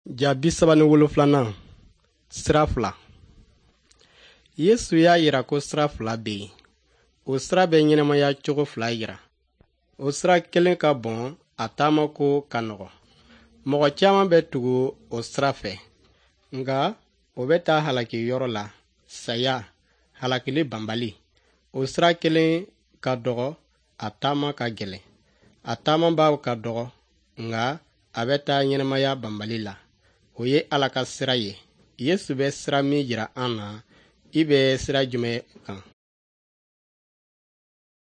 Jaabi 7 sira fila. Yesu y'a yira ko sira fila bɛ yen. O sira bɛ ɲɛnɛmaya cogo fila yira. O sira kelen ka bon, a taamako ka nɔgɔ. Mɔgɔ caman bɛ tugu o sira fɛ, nka o bɛ taa halaki yɔrɔ la, saya, halakili banbali. O sira kelen ka dɔgɔ, a taama ka gɛlɛn. A taamabaaw ka dɔgɔ, nka a bɛ taa ɲɛnɛmaya banbali la. O ye Ala ka sira ye. Yesu bɛ sira min jira an na, i bɛ sira jumɛn kan?